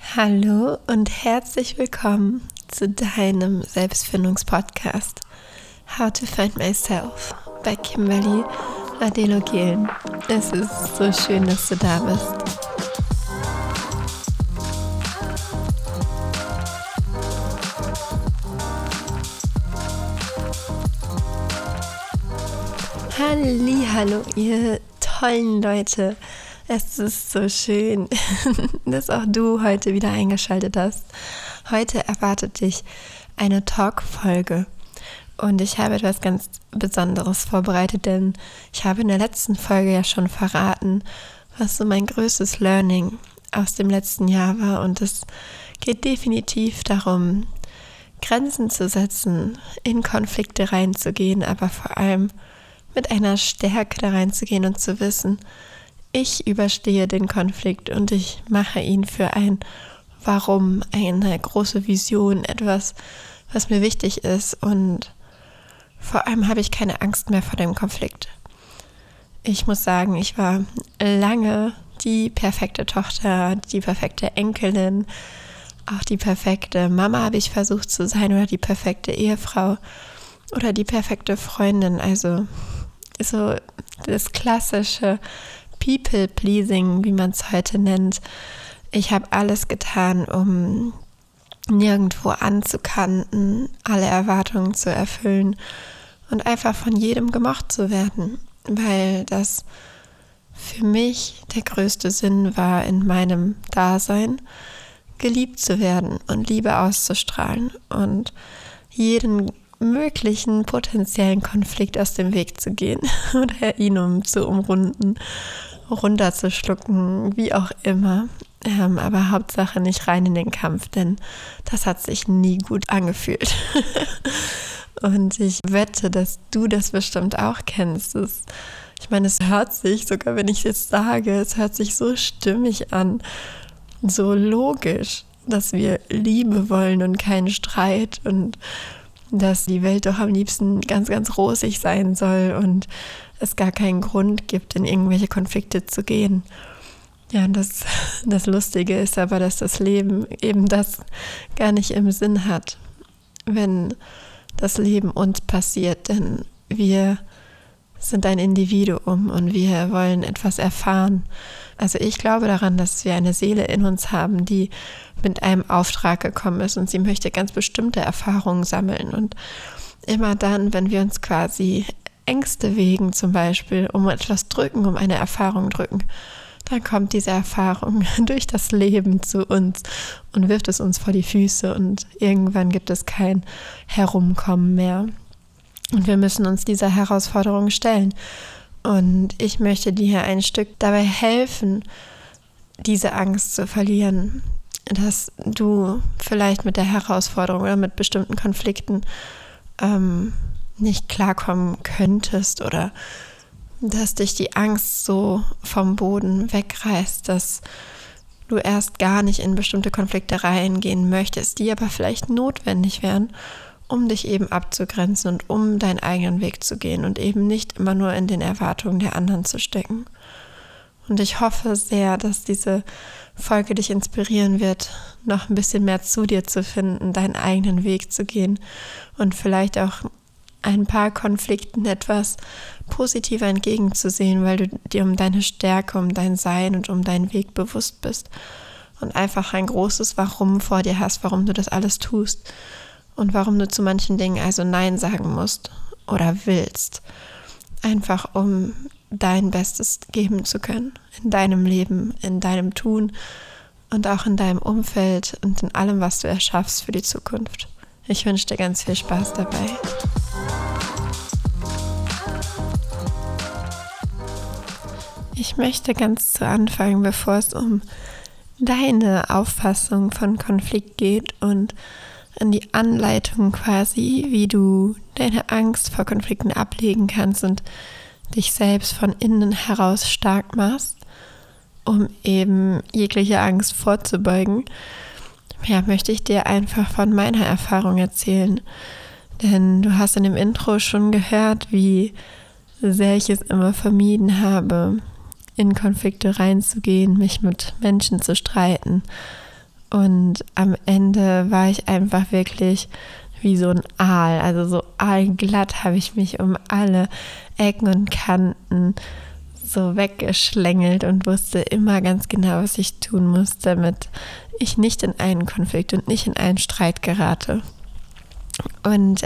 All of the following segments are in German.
Hallo und herzlich willkommen zu deinem Selbstfindungspodcast How to Find Myself bei Kimberly Adelo-Gehlen. Es ist so schön, dass du da bist. Hallihallo, ihr tollen Leute. Es ist so schön, dass auch du heute wieder eingeschaltet hast. Heute erwartet dich eine Talk-Folge und ich habe etwas ganz Besonderes vorbereitet, denn ich habe in der letzten Folge ja schon verraten, was so mein größtes Learning aus dem letzten Jahr war, und es geht definitiv darum, Grenzen zu setzen, in Konflikte reinzugehen, aber vor allem mit einer Stärke da reinzugehen und zu wissen, ich überstehe den Konflikt und ich mache ihn für ein Warum, eine große Vision, etwas, was mir wichtig ist, und vor allem habe ich keine Angst mehr vor dem Konflikt. Ich muss sagen, ich war lange die perfekte Tochter, die perfekte Enkelin, auch die perfekte Mama habe ich versucht zu sein oder die perfekte Ehefrau oder die perfekte Freundin, also so das klassische People-Pleasing, wie man es heute nennt. Ich habe alles getan, um nirgendwo anzukanten, alle Erwartungen zu erfüllen und einfach von jedem gemocht zu werden, weil das für mich der größte Sinn war in meinem Dasein, geliebt zu werden und Liebe auszustrahlen und jeden möglichen potenziellen Konflikt aus dem Weg zu gehen oder ihn zu umrunden, runterzuschlucken, wie auch immer. Aber Hauptsache nicht rein in den Kampf, denn das hat sich nie gut angefühlt. Und ich wette, dass du das bestimmt auch kennst. Ich meine, es hört sich, sogar wenn ich es jetzt sage, es hört sich so stimmig an, so logisch, dass wir Liebe wollen und keinen Streit und dass die Welt doch am liebsten ganz, ganz rosig sein soll und es gar keinen Grund gibt, in irgendwelche Konflikte zu gehen. Ja, und das Lustige ist aber, dass das Leben eben das gar nicht im Sinn hat, wenn das Leben uns passiert, denn wir sind ein Individuum und wir wollen etwas erfahren. Also ich glaube daran, dass wir eine Seele in uns haben, die mit einem Auftrag gekommen ist und sie möchte ganz bestimmte Erfahrungen sammeln. Und immer dann, wenn wir uns quasi Ängste wegen zum Beispiel um etwas drücken, um eine Erfahrung drücken, dann kommt diese Erfahrung durch das Leben zu uns und wirft es uns vor die Füße und irgendwann gibt es kein Herumkommen mehr. Und wir müssen uns dieser Herausforderung stellen. Und ich möchte dir ein Stück dabei helfen, diese Angst zu verlieren, dass du vielleicht mit der Herausforderung oder mit bestimmten Konflikten nicht klarkommen könntest oder dass dich die Angst so vom Boden wegreißt, dass du erst gar nicht in bestimmte Konflikte reingehen möchtest, die aber vielleicht notwendig wären, um dich eben abzugrenzen und um deinen eigenen Weg zu gehen und eben nicht immer nur in den Erwartungen der anderen zu stecken. Und ich hoffe sehr, dass diese Folge dich inspirieren wird, noch ein bisschen mehr zu dir zu finden, deinen eigenen Weg zu gehen und vielleicht auch ein paar Konflikten etwas positiver entgegenzusehen, weil du dir um deine Stärke, um dein Sein und um deinen Weg bewusst bist und einfach ein großes Warum vor dir hast, warum du das alles tust. Und warum du zu manchen Dingen also Nein sagen musst oder willst. Einfach um dein Bestes geben zu können. In deinem Leben, in deinem Tun und auch in deinem Umfeld und in allem, was du erschaffst für die Zukunft. Ich wünsche dir ganz viel Spaß dabei. Ich möchte ganz zu Anfang, bevor es um deine Auffassung von Konflikt geht und an die Anleitung quasi, wie du deine Angst vor Konflikten ablegen kannst und dich selbst von innen heraus stark machst, um eben jegliche Angst vorzubeugen, möchte ich dir einfach von meiner Erfahrung erzählen. Denn du hast in dem Intro schon gehört, wie sehr ich es immer vermieden habe, in Konflikte reinzugehen, mich mit Menschen zu streiten Und am Ende war ich einfach wirklich wie so ein Aal. Also so aalglatt habe ich mich um alle Ecken und Kanten so weggeschlängelt und wusste immer ganz genau, was ich tun muss, damit ich nicht in einen Konflikt und nicht in einen Streit gerate. Und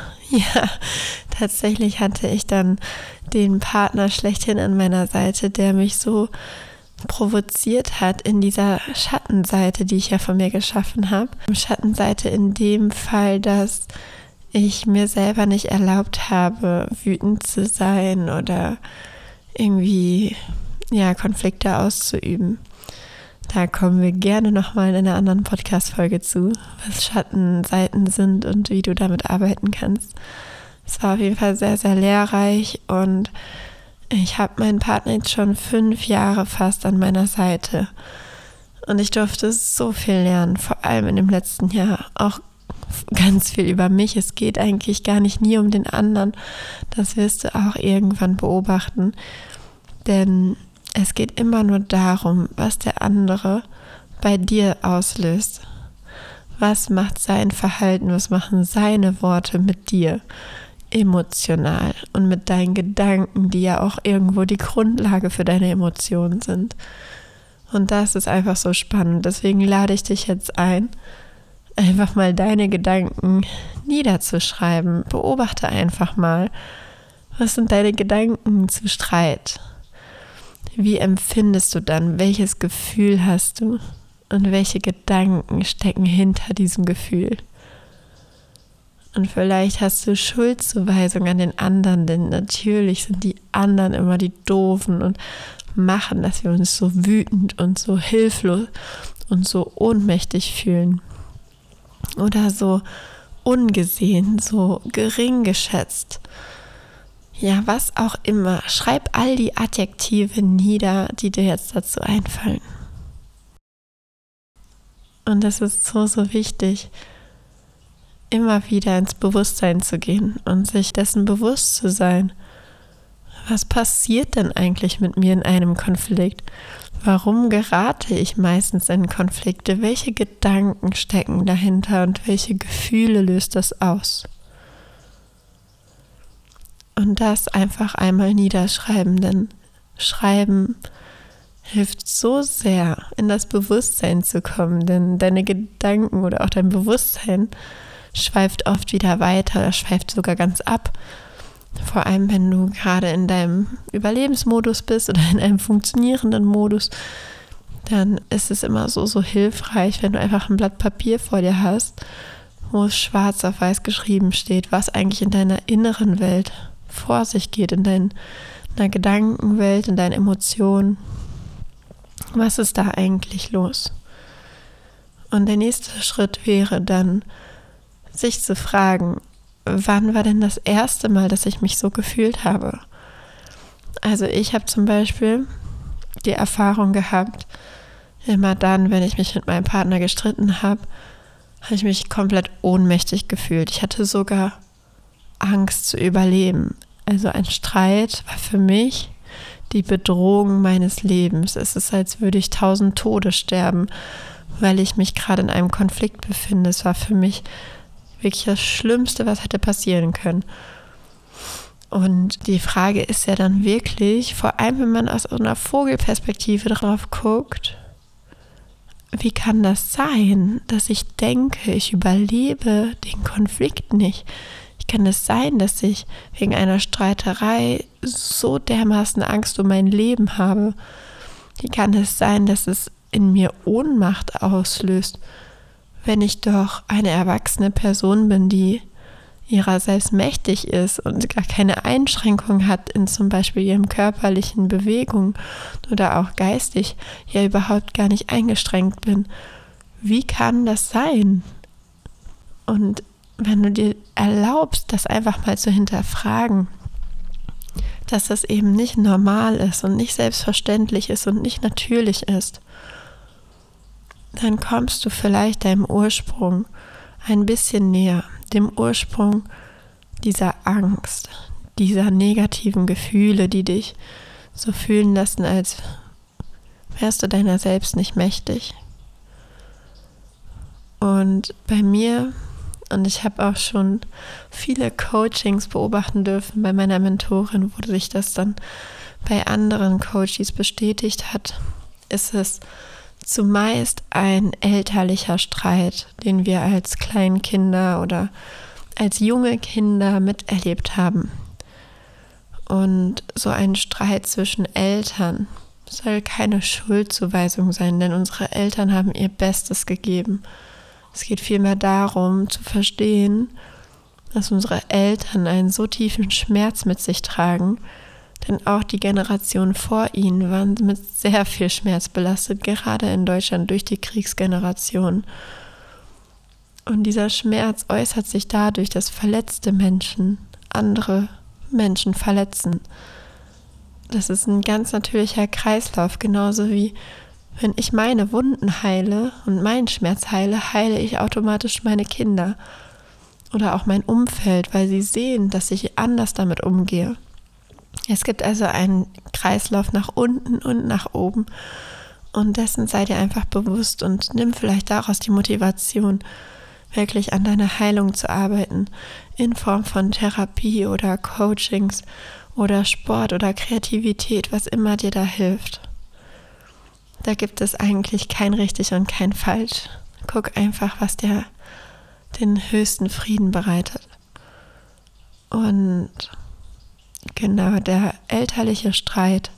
tatsächlich hatte ich dann den Partner schlechthin an meiner Seite, der mich so provoziert hat in dieser Schattenseite, die ich ja von mir geschaffen habe. Schattenseite in dem Fall, dass ich mir selber nicht erlaubt habe, wütend zu sein oder irgendwie Konflikte auszuüben. Da kommen wir gerne nochmal in einer anderen Podcast-Folge zu, was Schattenseiten sind und wie du damit arbeiten kannst. Es war auf jeden Fall sehr, sehr lehrreich und ich habe meinen Partner jetzt schon 5 Jahre fast an meiner Seite. Und ich durfte so viel lernen, vor allem in dem letzten Jahr. Auch ganz viel über mich. Es geht eigentlich gar nicht nie um den anderen. Das wirst du auch irgendwann beobachten. Denn es geht immer nur darum, was der andere bei dir auslöst. Was macht sein Verhalten, was machen seine Worte mit dir emotional und mit deinen Gedanken, die ja auch irgendwo die Grundlage für deine Emotionen sind. Und das ist einfach so spannend. Deswegen lade ich dich jetzt ein, einfach mal deine Gedanken niederzuschreiben. Beobachte einfach mal, was sind deine Gedanken zu Streit? Wie empfindest du dann? Welches Gefühl hast du? Und welche Gedanken stecken hinter diesem Gefühl? Und vielleicht hast du Schuldzuweisung an den anderen, denn natürlich sind die anderen immer die Doofen und machen, dass wir uns so wütend und so hilflos und so ohnmächtig fühlen. Oder so ungesehen, so gering geschätzt. Ja, was auch immer. Schreib all die Adjektive nieder, die dir jetzt dazu einfallen. Und das ist so, so wichtig, immer wieder ins Bewusstsein zu gehen und sich dessen bewusst zu sein. Was passiert denn eigentlich mit mir in einem Konflikt? Warum gerate ich meistens in Konflikte? Welche Gedanken stecken dahinter und welche Gefühle löst das aus? Und das einfach einmal niederschreiben, denn Schreiben hilft so sehr, in das Bewusstsein zu kommen, denn deine Gedanken oder auch dein Bewusstsein schweift oft wieder weiter oder schweift sogar ganz ab. Vor allem, wenn du gerade in deinem Überlebensmodus bist oder in einem funktionierenden Modus, dann ist es immer so, so hilfreich, wenn du einfach ein Blatt Papier vor dir hast, wo es schwarz auf weiß geschrieben steht, was eigentlich in deiner inneren Welt vor sich geht, in deiner Gedankenwelt, in deinen Emotionen. Was ist da eigentlich los? Und der nächste Schritt wäre dann, sich zu fragen, wann war denn das erste Mal, dass ich mich so gefühlt habe? Also ich habe zum Beispiel die Erfahrung gehabt, immer dann, wenn ich mich mit meinem Partner gestritten habe, habe ich mich komplett ohnmächtig gefühlt. Ich hatte sogar Angst zu überleben. Also ein Streit war für mich die Bedrohung meines Lebens. Es ist, als würde ich 1000 Tode sterben, weil ich mich gerade in einem Konflikt befinde. Es war für mich wirklich das Schlimmste, was hätte passieren können. Und die Frage ist ja dann wirklich, vor allem wenn man aus einer Vogelperspektive drauf guckt, wie kann das sein, dass ich denke, ich überlebe den Konflikt nicht? Wie kann es sein, dass ich wegen einer Streiterei so dermaßen Angst um mein Leben habe? Wie kann es sein, dass es in mir Ohnmacht auslöst, wenn ich doch eine erwachsene Person bin, die ihrer selbst mächtig ist und gar keine Einschränkung hat in zum Beispiel ihren körperlichen Bewegungen oder auch geistig, ja überhaupt gar nicht eingeschränkt bin. Wie kann das sein? Und wenn du dir erlaubst, das einfach mal zu hinterfragen, dass das eben nicht normal ist und nicht selbstverständlich ist und nicht natürlich ist, dann kommst du vielleicht deinem Ursprung ein bisschen näher, dem Ursprung dieser Angst, dieser negativen Gefühle, die dich so fühlen lassen, als wärst du deiner selbst nicht mächtig. Und bei mir, und ich habe auch schon viele Coachings beobachten dürfen bei meiner Mentorin, wo sich das dann bei anderen Coaches bestätigt hat, ist es zumeist ein elterlicher Streit, den wir als Kleinkinder oder als junge Kinder miterlebt haben. Und so ein Streit zwischen Eltern soll keine Schuldzuweisung sein, denn unsere Eltern haben ihr Bestes gegeben. Es geht vielmehr darum, zu verstehen, dass unsere Eltern einen so tiefen Schmerz mit sich tragen, denn auch die Generationen vor ihnen waren mit sehr viel Schmerz belastet, gerade in Deutschland durch die Kriegsgeneration. Und dieser Schmerz äußert sich dadurch, dass verletzte Menschen andere Menschen verletzen. Das ist ein ganz natürlicher Kreislauf, genauso wie wenn ich meine Wunden heile und meinen Schmerz heile, heile ich automatisch meine Kinder oder auch mein Umfeld, weil sie sehen, dass ich anders damit umgehe. Es gibt also einen Kreislauf nach unten und nach oben und dessen sei dir einfach bewusst und nimm vielleicht daraus die Motivation, wirklich an deiner Heilung zu arbeiten, in Form von Therapie oder Coachings oder Sport oder Kreativität, was immer dir da hilft. Da gibt es eigentlich kein richtig und kein falsch. Guck einfach, was dir den höchsten Frieden bereitet. Und genau, der elterliche Streit,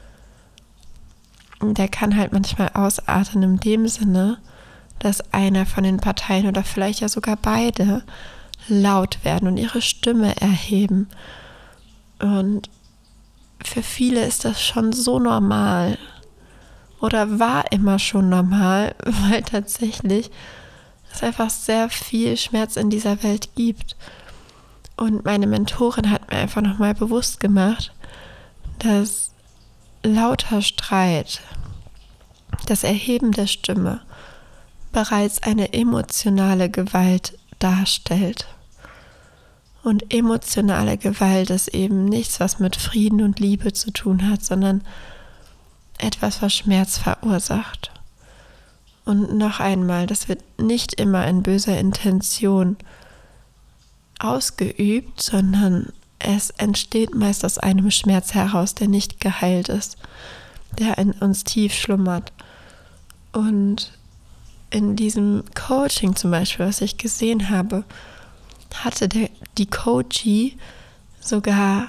der kann halt manchmal ausarten in dem Sinne, dass einer von den Parteien oder vielleicht ja sogar beide laut werden und ihre Stimme erheben. Und für viele ist das schon so normal oder war immer schon normal, weil tatsächlich es einfach sehr viel Schmerz in dieser Welt gibt. Und meine Mentorin hat mir einfach nochmal bewusst gemacht, dass lauter Streit, das Erheben der Stimme, bereits eine emotionale Gewalt darstellt. Und emotionale Gewalt ist eben nichts, was mit Frieden und Liebe zu tun hat, sondern etwas, was Schmerz verursacht. Und noch einmal, das wird nicht immer in böser Intention ausgeübt, sondern es entsteht meist aus einem Schmerz heraus, der nicht geheilt ist, der in uns tief schlummert. Und in diesem Coaching zum Beispiel, was ich gesehen habe, hatte die Coachie sogar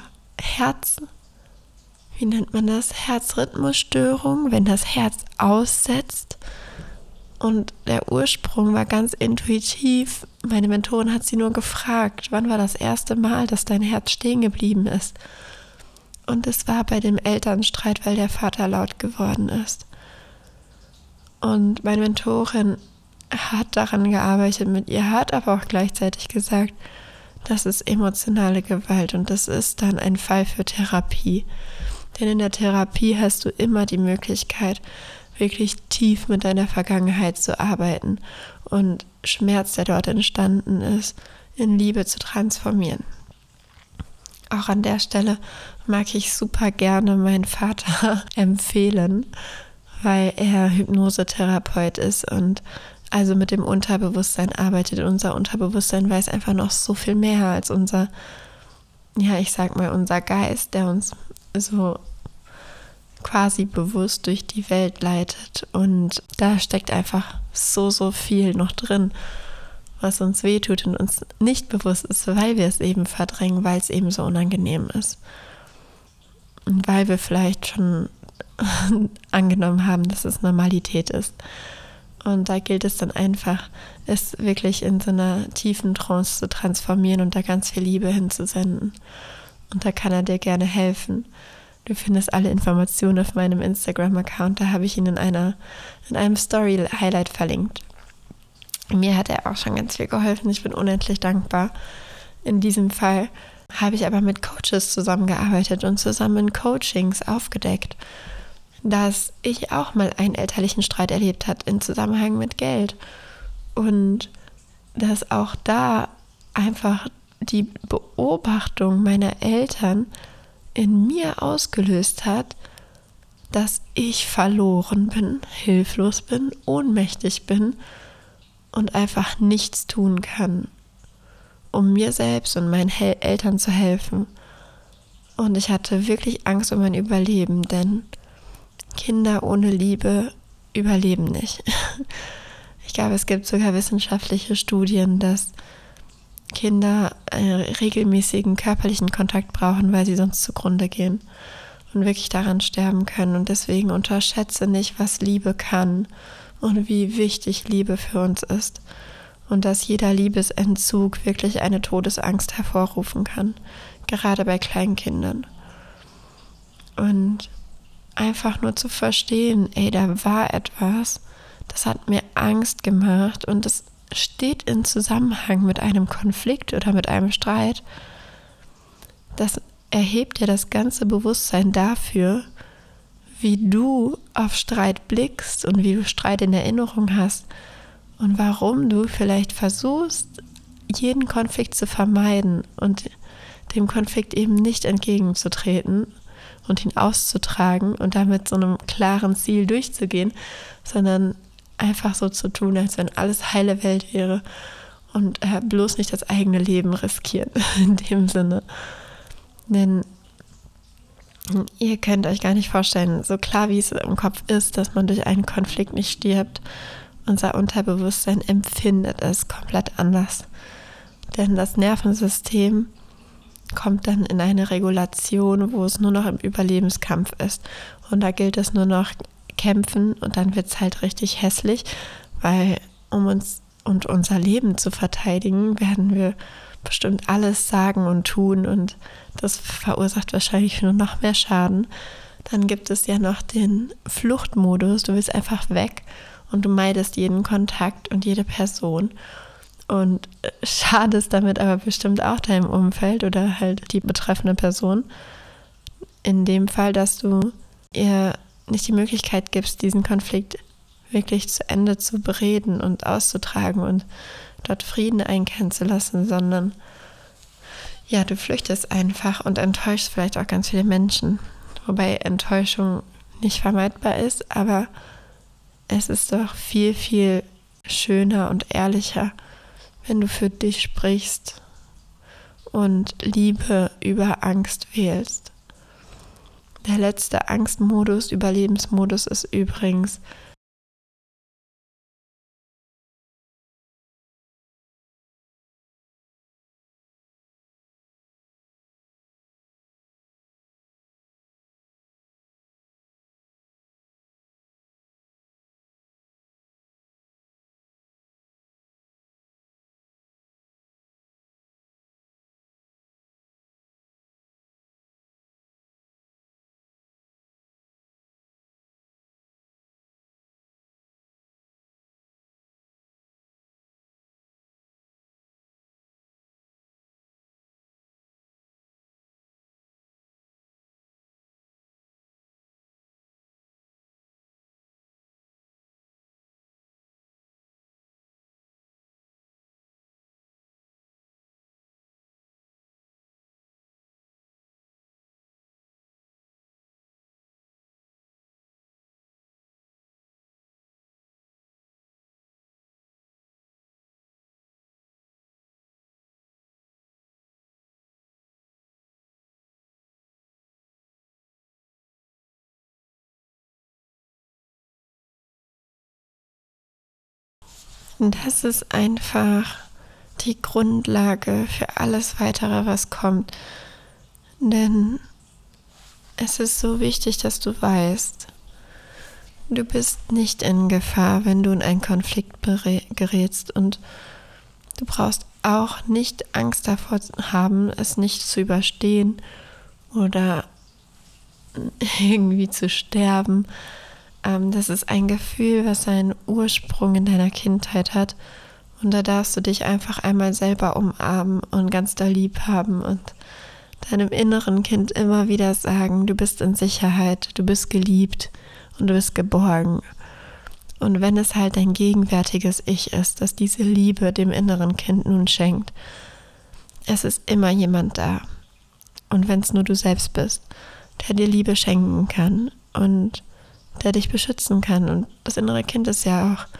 wie nennt man das? Herzrhythmusstörung, wenn das Herz aussetzt. Und der Ursprung war ganz intuitiv. Meine Mentorin hat sie nur gefragt, wann war das erste Mal, dass dein Herz stehen geblieben ist? Und es war bei dem Elternstreit, weil der Vater laut geworden ist. Und meine Mentorin hat daran gearbeitet mit ihr, hat aber auch gleichzeitig gesagt, das ist emotionale Gewalt und das ist dann ein Fall für Therapie. Denn in der Therapie hast du immer die Möglichkeit, wirklich tief mit deiner Vergangenheit zu arbeiten und Schmerz, der dort entstanden ist, in Liebe zu transformieren. Auch an der Stelle mag ich super gerne meinen Vater empfehlen, weil er Hypnosetherapeut ist und also mit dem Unterbewusstsein arbeitet. Unser Unterbewusstsein weiß einfach noch so viel mehr als unser Geist, der uns so quasi bewusst durch die Welt leitet. Und da steckt einfach so viel noch drin, was uns wehtut und uns nicht bewusst ist, weil wir es eben verdrängen, weil es eben so unangenehm ist. Und weil wir vielleicht schon angenommen haben, dass es Normalität ist. Und da gilt es dann einfach, es wirklich in so einer tiefen Trance zu transformieren und da ganz viel Liebe hinzusenden. Und da kann er dir gerne helfen. Du findest alle Informationen auf meinem Instagram-Account, da habe ich ihn in einem Story-Highlight verlinkt. Mir hat er auch schon ganz viel geholfen, ich bin unendlich dankbar. In diesem Fall habe ich aber mit Coaches zusammengearbeitet und zusammen in Coachings aufgedeckt, dass ich auch mal einen elterlichen Streit erlebt habe im Zusammenhang mit Geld. Und dass auch da einfach die Beobachtung meiner Eltern in mir ausgelöst hat, dass ich verloren bin, hilflos bin, ohnmächtig bin und einfach nichts tun kann, um mir selbst und meinen Eltern zu helfen. Und ich hatte wirklich Angst um mein Überleben, denn Kinder ohne Liebe überleben nicht. Ich glaube, es gibt sogar wissenschaftliche Studien, dass Kinder regelmäßigen körperlichen Kontakt brauchen, weil sie sonst zugrunde gehen und wirklich daran sterben können. Und deswegen unterschätze nicht, was Liebe kann und wie wichtig Liebe für uns ist. Und dass jeder Liebesentzug wirklich eine Todesangst hervorrufen kann, gerade bei kleinen Kindern. Und einfach nur zu verstehen, da war etwas, das hat mir Angst gemacht und das steht in Zusammenhang mit einem Konflikt oder mit einem Streit. Das erhebt ja das ganze Bewusstsein dafür, wie du auf Streit blickst und wie du Streit in Erinnerung hast und warum du vielleicht versuchst, jeden Konflikt zu vermeiden und dem Konflikt eben nicht entgegenzutreten und ihn auszutragen und damit so einem klaren Ziel durchzugehen, sondern einfach so zu tun, als wenn alles heile Welt wäre und bloß nicht das eigene Leben riskieren, in dem Sinne. Denn ihr könnt euch gar nicht vorstellen, so klar wie es im Kopf ist, dass man durch einen Konflikt nicht stirbt, unser Unterbewusstsein empfindet es komplett anders. Denn das Nervensystem kommt dann in eine Regulation, wo es nur noch im Überlebenskampf ist. Und da gilt es nur noch kämpfen und dann wird es halt richtig hässlich, weil um uns und unser Leben zu verteidigen, werden wir bestimmt alles sagen und tun und das verursacht wahrscheinlich nur noch mehr Schaden. Dann gibt es ja noch den Fluchtmodus, du willst einfach weg und du meidest jeden Kontakt und jede Person und schadest damit aber bestimmt auch deinem Umfeld oder halt die betreffende Person. In dem Fall, dass du ihr nicht die Möglichkeit gibst, diesen Konflikt wirklich zu Ende zu bereden und auszutragen und dort Frieden einkehren zu lassen, sondern ja, du flüchtest einfach und enttäuschst vielleicht auch ganz viele Menschen. Wobei Enttäuschung nicht vermeidbar ist, aber es ist doch viel, viel schöner und ehrlicher, wenn du für dich sprichst und Liebe über Angst wählst. Der letzte Angstmodus, Überlebensmodus ist übrigens das ist einfach die Grundlage für alles Weitere, was kommt. Denn es ist so wichtig, dass du weißt, du bist nicht in Gefahr, wenn du in einen Konflikt gerätst und du brauchst auch nicht Angst davor haben, es nicht zu überstehen oder irgendwie zu sterben. Das ist ein Gefühl, was seinen Ursprung in deiner Kindheit hat. Und da darfst du dich einfach einmal selber umarmen und ganz doll lieb haben und deinem inneren Kind immer wieder sagen, du bist in Sicherheit, du bist geliebt und du bist geborgen. Und wenn es halt dein gegenwärtiges Ich ist, das diese Liebe dem inneren Kind nun schenkt, es ist immer jemand da. Und wenn es nur du selbst bist, der dir Liebe schenken kann und der dich beschützen kann. Und das innere Kind ist ja auch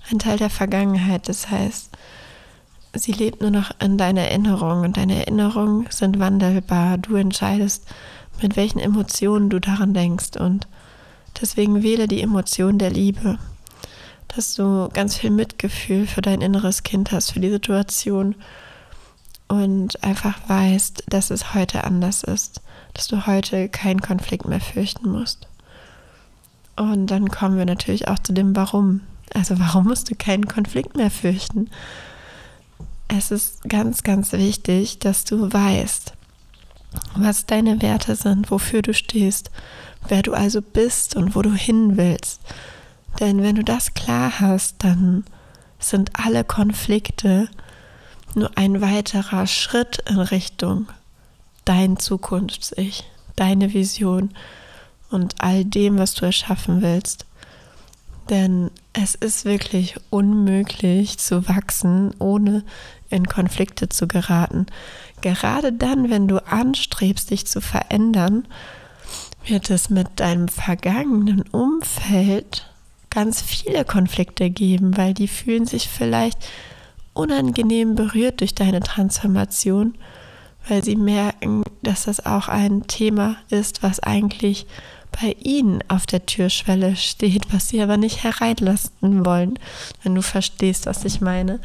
ein Teil der Vergangenheit. Das heißt, sie lebt nur noch in deiner Erinnerung und deine Erinnerungen sind wandelbar. Du entscheidest, mit welchen Emotionen du daran denkst, und deswegen wähle die Emotion der Liebe, dass du ganz viel Mitgefühl für dein inneres Kind hast, für die Situation und einfach weißt, dass es heute anders ist, dass du heute keinen Konflikt mehr fürchten musst. Und dann kommen wir natürlich auch zu dem Warum. Also warum musst du keinen Konflikt mehr fürchten? Es ist ganz, ganz wichtig, dass du weißt, was deine Werte sind, wofür du stehst, wer du also bist und wo du hin willst. Denn wenn du das klar hast, dann sind alle Konflikte nur ein weiterer Schritt in Richtung dein Zukunfts-Ich, deine Vision und all dem, was du erschaffen willst. Denn es ist wirklich unmöglich zu wachsen, ohne in Konflikte zu geraten. Gerade dann, wenn du anstrebst, dich zu verändern, wird es mit deinem vergangenen Umfeld ganz viele Konflikte geben, weil die fühlen sich vielleicht unangenehm berührt durch deine Transformation, weil sie merken, dass das auch ein Thema ist, was eigentlich bei ihnen auf der Türschwelle steht, was sie aber nicht hereinlassen wollen, wenn du verstehst, was ich meine.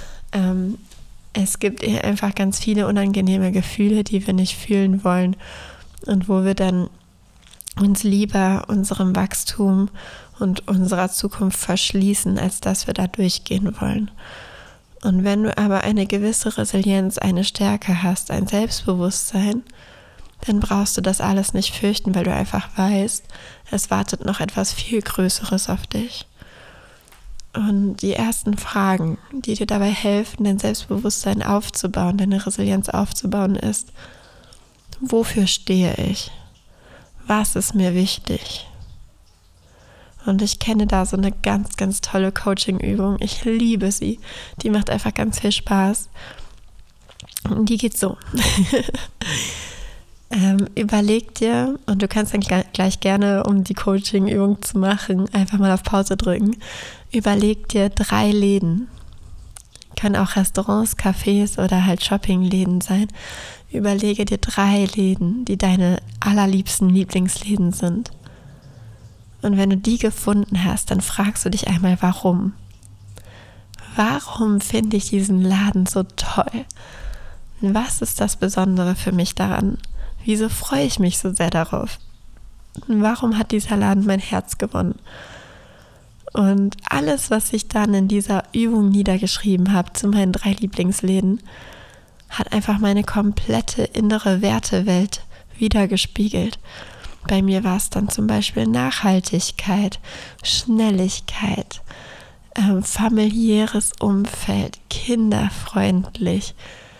Es gibt einfach ganz viele unangenehme Gefühle, die wir nicht fühlen wollen und wo wir dann uns lieber unserem Wachstum und unserer Zukunft verschließen, als dass wir da durchgehen wollen. Und wenn du aber eine gewisse Resilienz, eine Stärke hast, ein Selbstbewusstsein, dann brauchst du das alles nicht fürchten, weil du einfach weißt, es wartet noch etwas viel Größeres auf dich. Und die ersten Fragen, die dir dabei helfen, dein Selbstbewusstsein aufzubauen, deine Resilienz aufzubauen, ist: Wofür stehe ich? Was ist mir wichtig? Und ich kenne da so eine ganz, ganz tolle Coaching-Übung. Ich liebe sie. Die macht einfach ganz viel Spaß. Und die geht so. Überleg dir, und du kannst dann gleich gerne, um die Coaching-Übung zu machen, einfach mal auf Pause drücken. Überleg dir 3 Läden. Können auch Restaurants, Cafés oder halt Shoppingläden sein. Überlege dir 3 Läden, die deine allerliebsten Lieblingsläden sind. Und wenn du die gefunden hast, dann fragst du dich einmal, warum? Warum finde ich diesen Laden so toll? Was ist das Besondere für mich daran? Wieso freue ich mich so sehr darauf? Warum hat dieser Laden mein Herz gewonnen? Und alles, was ich dann in dieser Übung niedergeschrieben habe zu meinen 3 Lieblingsläden, hat einfach meine komplette innere Wertewelt wiedergespiegelt. Bei mir war es dann zum Beispiel Nachhaltigkeit, Schnelligkeit, familiäres Umfeld, kinderfreundlich,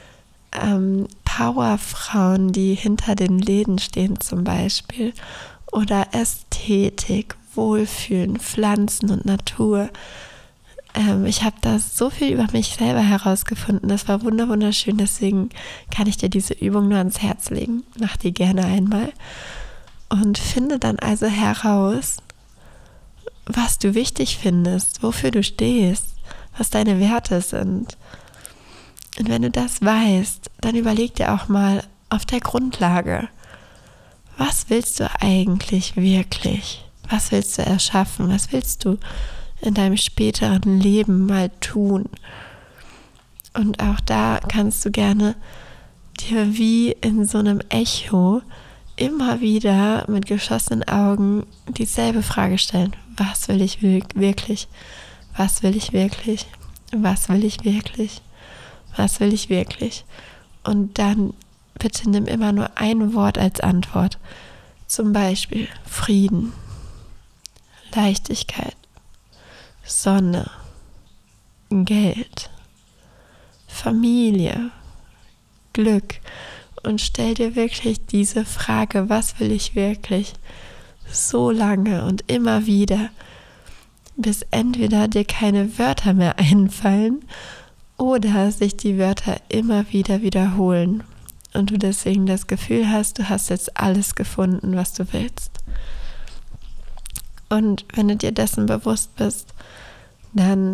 Powerfrauen, die hinter den Läden stehen zum Beispiel, oder Ästhetik, Wohlfühlen, Pflanzen und Natur. Ich habe da so viel über mich selber herausgefunden. Das war wunderschön, deswegen kann ich dir diese Übung nur ans Herz legen. Mach die gerne einmal. Und finde dann also heraus, was du wichtig findest, wofür du stehst, was deine Werte sind. Und wenn du das weißt, dann überleg dir auch mal auf der Grundlage, was willst du eigentlich wirklich? Was willst du erschaffen? Was willst du in deinem späteren Leben mal tun? Und auch da kannst du gerne dir wie in so einem Echo immer wieder mit geschlossenen Augen dieselbe Frage stellen. Was will ich wirklich? Was will ich wirklich? Was will ich wirklich? Was will ich wirklich? Und dann bitte nimm immer nur ein Wort als Antwort. Zum Beispiel Frieden, Leichtigkeit, Sonne, Geld, Familie, Glück. Und stell dir wirklich diese Frage, was will ich wirklich, so lange und immer wieder, bis entweder dir keine Wörter mehr einfallen oder sich die Wörter immer wieder wiederholen und du deswegen das Gefühl hast, du hast jetzt alles gefunden, was du willst. Und wenn du dir dessen bewusst bist, dann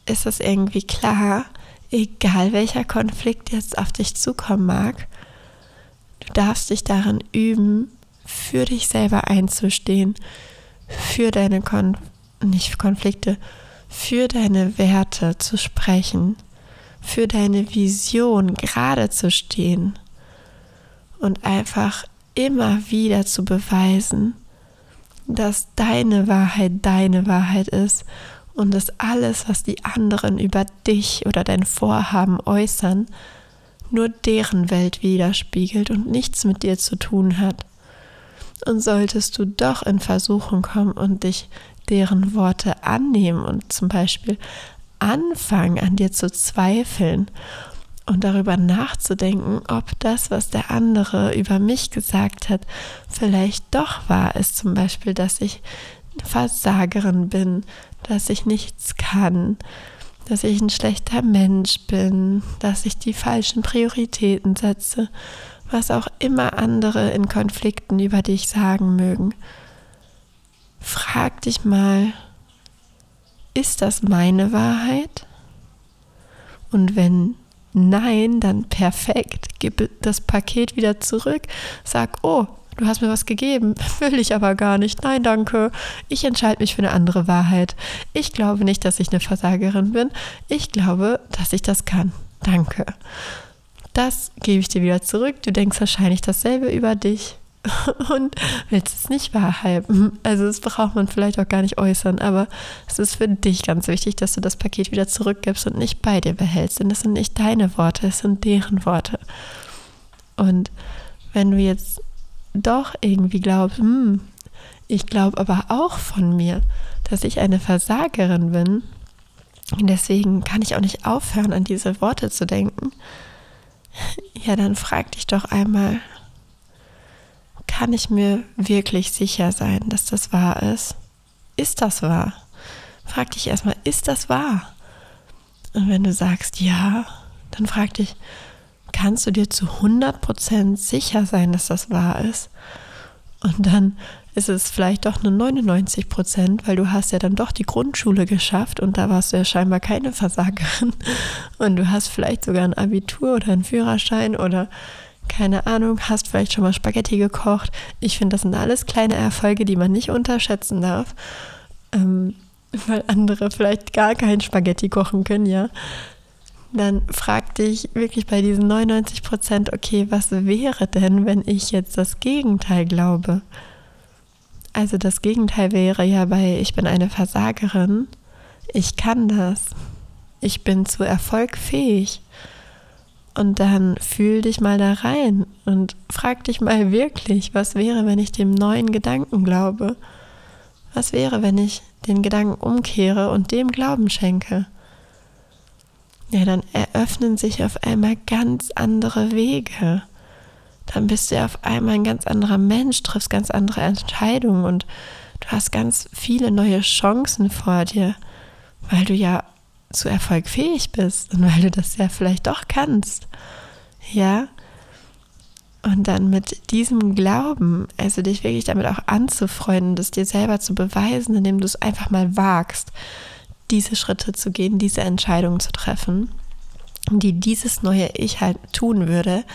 ist es irgendwie klar, egal welcher Konflikt jetzt auf dich zukommen mag, du darfst dich darin üben, für dich selber einzustehen, für deine Konflikte, für deine Werte zu sprechen, für deine Vision gerade zu stehen und einfach immer wieder zu beweisen, dass deine Wahrheit ist und dass alles, was die anderen über dich oder dein Vorhaben äußern, nur deren Welt widerspiegelt und nichts mit dir zu tun hat. Und solltest du doch in Versuchung kommen und dich deren Worte annehmen und zum Beispiel anfangen, an dir zu zweifeln und darüber nachzudenken, ob das, was der andere über mich gesagt hat, vielleicht doch wahr ist. Zum Beispiel, dass ich Versagerin bin, dass ich nichts kann, dass ich ein schlechter Mensch bin, dass ich die falschen Prioritäten setze, was auch immer andere in Konflikten über dich sagen mögen. Frag dich mal, ist das meine Wahrheit? Und wenn nein, dann perfekt. Gib das Paket wieder zurück. Sag, oh, du hast mir was gegeben, will ich aber gar nicht. Nein, danke. Ich entscheide mich für eine andere Wahrheit. Ich glaube nicht, dass ich eine Versagerin bin. Ich glaube, dass ich das kann. Danke. Das gebe ich dir wieder zurück. Du denkst wahrscheinlich dasselbe über dich und willst es nicht wahrhaben. Also das braucht man vielleicht auch gar nicht äußern, aber es ist für dich ganz wichtig, dass du das Paket wieder zurückgibst und nicht bei dir behältst. Denn das sind nicht deine Worte, es sind deren Worte. Und wenn du jetzt doch irgendwie glaubst, ich glaube aber auch von mir, dass ich eine Versagerin bin, und deswegen kann ich auch nicht aufhören, an diese Worte zu denken, ja, dann frag dich doch einmal, kann ich mir wirklich sicher sein, dass das wahr ist? Ist das wahr? Frag dich erstmal, ist das wahr? Und wenn du sagst ja, dann frag dich, kannst du dir zu 100% sicher sein, dass das wahr ist? Und dann ist es vielleicht doch nur 99%, weil du hast ja dann doch die Grundschule geschafft und da warst du ja scheinbar keine Versagerin. Und du hast vielleicht sogar ein Abitur oder einen Führerschein oder keine Ahnung, hast vielleicht schon mal Spaghetti gekocht. Ich finde, das sind alles kleine Erfolge, die man nicht unterschätzen darf, weil andere vielleicht gar kein Spaghetti kochen können, ja. Dann frag dich wirklich bei diesen 99%, okay, was wäre denn, wenn ich jetzt das Gegenteil glaube? Also das Gegenteil wäre ja ich bin eine Versagerin, ich kann das, ich bin zu Erfolg fähig. Und dann fühl dich mal da rein und frag dich mal wirklich, was wäre, wenn ich dem neuen Gedanken glaube? Was wäre, wenn ich den Gedanken umkehre und dem Glauben schenke? Ja, dann eröffnen sich auf einmal ganz andere Wege. Dann bist du ja auf einmal ein ganz anderer Mensch, triffst ganz andere Entscheidungen und du hast ganz viele neue Chancen vor dir, weil du ja zu Erfolg fähig bist und weil du das ja vielleicht doch kannst. Ja? Und dann mit diesem Glauben, also dich wirklich damit auch anzufreunden, das dir selber zu beweisen, indem du es einfach mal wagst, diese Schritte zu gehen, diese Entscheidungen zu treffen, die dieses neue Ich halt tun würde,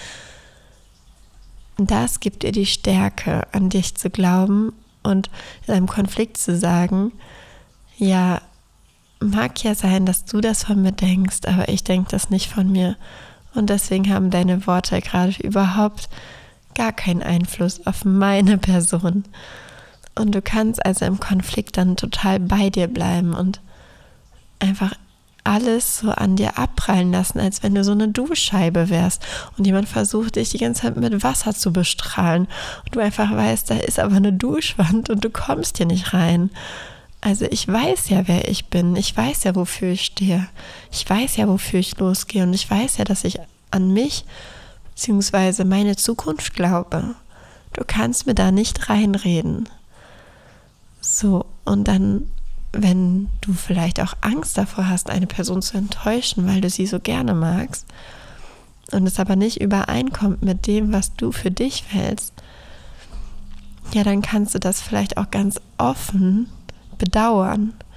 das gibt dir die Stärke, an dich zu glauben und in einem Konflikt zu sagen, ja, mag ja sein, dass du das von mir denkst, aber ich denke das nicht von mir. Und deswegen haben deine Worte gerade überhaupt gar keinen Einfluss auf meine Person. Und du kannst also im Konflikt dann total bei dir bleiben und einfach alles so an dir abprallen lassen, als wenn du so eine Duschscheibe wärst und jemand versucht, dich die ganze Zeit mit Wasser zu bestrahlen und du einfach weißt, da ist aber eine Duschwand und du kommst hier nicht rein. Also ich weiß ja, wer ich bin, ich weiß ja, wofür ich stehe, ich weiß ja, wofür ich losgehe und ich weiß ja, dass ich an mich bzw. meine Zukunft glaube. Du kannst mir da nicht reinreden. So, und dann, wenn du vielleicht auch Angst davor hast, eine Person zu enttäuschen, weil du sie so gerne magst und es aber nicht übereinkommt mit dem, was du für dich willst, ja, dann kannst du das vielleicht auch ganz offen bedauern.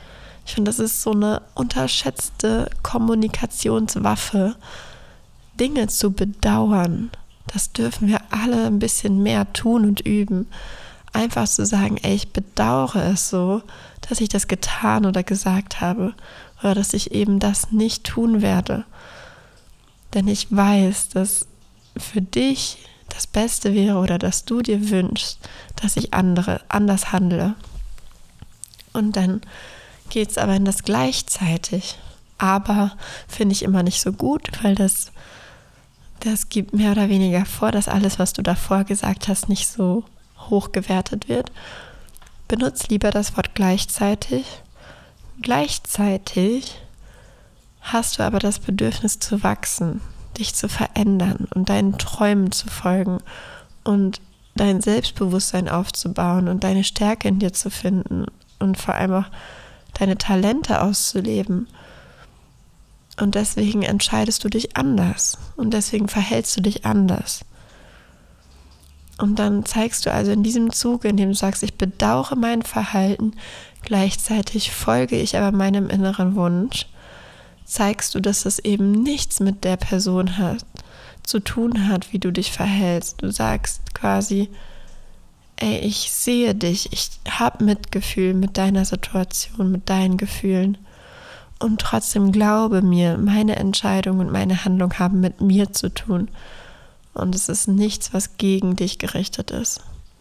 Ich finde, das ist so eine unterschätzte Kommunikationswaffe, Dinge zu bedauern. Das dürfen wir alle ein bisschen mehr tun und üben. Einfach zu sagen, ey, ich bedauere es so, dass ich das getan oder gesagt habe oder dass ich eben das nicht tun werde. Denn ich weiß, dass für dich das Beste wäre oder dass du dir wünschst, dass ich anders handle. Und dann geht es aber in das gleichzeitig. Aber finde ich immer nicht so gut, weil das gibt mehr oder weniger vor, dass alles, was du davor gesagt hast, nicht so hoch gewertet wird. Benutz lieber das Wort gleichzeitig. Gleichzeitig hast du aber das Bedürfnis zu wachsen, dich zu verändern und deinen Träumen zu folgen und dein Selbstbewusstsein aufzubauen und deine Stärke in dir zu finden und vor allem auch deine Talente auszuleben. Und deswegen entscheidest du dich anders und deswegen verhältst du dich anders. Und dann zeigst du also in diesem Zug, in dem du sagst, ich bedauere mein Verhalten, gleichzeitig folge ich aber meinem inneren Wunsch, zeigst du, dass es eben nichts mit der Person zu tun hat, wie du dich verhältst. Du sagst quasi, ey, ich sehe dich, ich habe Mitgefühl mit deiner Situation, mit deinen Gefühlen und trotzdem glaube mir, meine Entscheidung und meine Handlung haben mit mir zu tun und es ist nichts, was gegen dich gerichtet ist.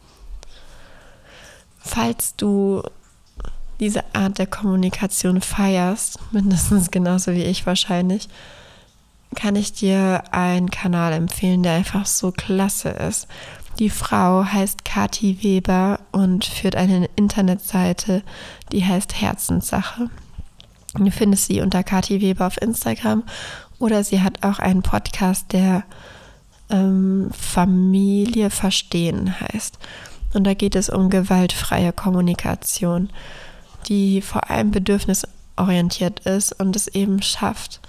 Falls du diese Art der Kommunikation feierst, mindestens genauso wie ich wahrscheinlich, kann ich dir einen Kanal empfehlen, der einfach so klasse ist. Die Frau heißt Kathi Weber und führt eine Internetseite, die heißt Herzenssache. Du findest sie unter Kathi Weber auf Instagram oder sie hat auch einen Podcast, der Familie verstehen heißt. Und da geht es um gewaltfreie Kommunikation, die vor allem bedürfnisorientiert ist und es eben schafft,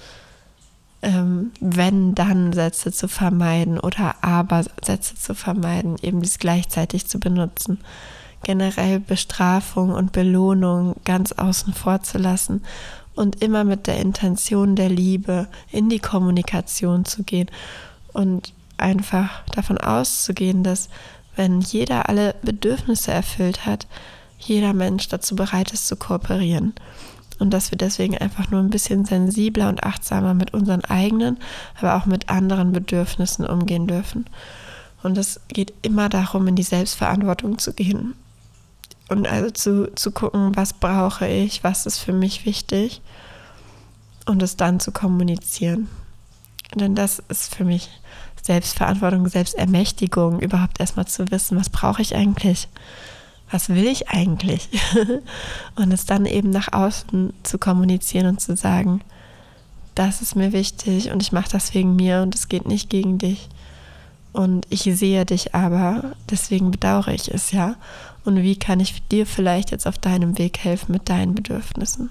Wenn-Dann-Sätze zu vermeiden oder Aber-Sätze zu vermeiden, eben dies gleichzeitig zu benutzen. Generell Bestrafung und Belohnung ganz außen vor zu lassen und immer mit der Intention der Liebe in die Kommunikation zu gehen und einfach davon auszugehen, dass wenn jeder alle Bedürfnisse erfüllt hat, jeder Mensch dazu bereit ist zu kooperieren. Und dass wir deswegen einfach nur ein bisschen sensibler und achtsamer mit unseren eigenen, aber auch mit anderen Bedürfnissen umgehen dürfen. Und es geht immer darum, in die Selbstverantwortung zu gehen. Und also zu gucken, was brauche ich, was ist für mich wichtig und es dann zu kommunizieren. Denn das ist für mich Selbstverantwortung, Selbstermächtigung, überhaupt erstmal zu wissen, was brauche ich eigentlich? Was will ich eigentlich? Und es dann eben nach außen zu kommunizieren und zu sagen, das ist mir wichtig und ich mache das wegen mir und es geht nicht gegen dich. Und ich sehe dich aber, deswegen bedauere ich es, ja. Und wie kann ich dir vielleicht jetzt auf deinem Weg helfen mit deinen Bedürfnissen?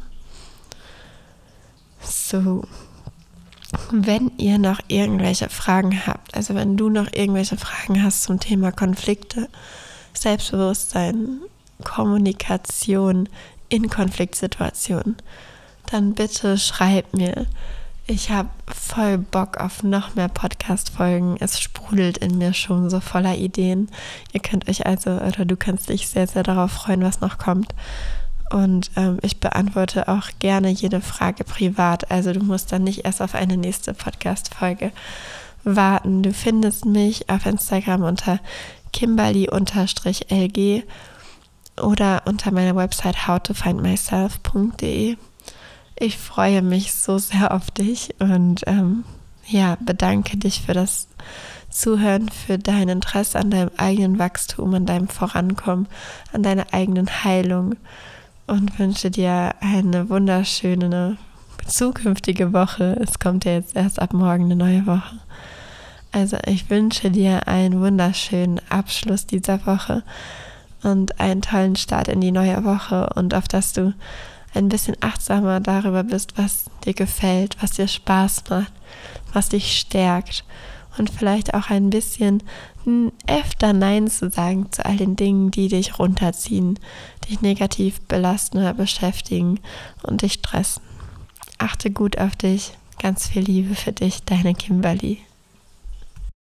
So, wenn ihr noch irgendwelche Fragen habt, also wenn du noch irgendwelche Fragen hast zum Thema Konflikte, Selbstbewusstsein, Kommunikation in Konfliktsituationen, dann bitte schreib mir. Ich habe voll Bock auf noch mehr Podcast-Folgen. Es sprudelt in mir schon so voller Ideen. Ihr könnt euch also, oder du kannst dich sehr, sehr darauf freuen, was noch kommt. Und ich beantworte auch gerne jede Frage privat. Also du musst dann nicht erst auf eine nächste Podcast-Folge warten. Du findest mich auf Instagram unter Kimberly_LG oder unter meiner Website howtofindmyself.de. Ich freue mich so sehr auf dich und bedanke dich für das Zuhören, für dein Interesse an deinem eigenen Wachstum, an deinem Vorankommen, an deiner eigenen Heilung und wünsche dir eine wunderschöne zukünftige Woche. Es kommt ja jetzt erst ab morgen eine neue Woche. Also ich wünsche dir einen wunderschönen Abschluss dieser Woche und einen tollen Start in die neue Woche und auf dass du ein bisschen achtsamer darüber bist, was dir gefällt, was dir Spaß macht, was dich stärkt und vielleicht auch ein bisschen öfter Nein zu sagen zu all den Dingen, die dich runterziehen, dich negativ belasten oder beschäftigen und dich stressen. Achte gut auf dich. Ganz viel Liebe für dich, deine Kimberly.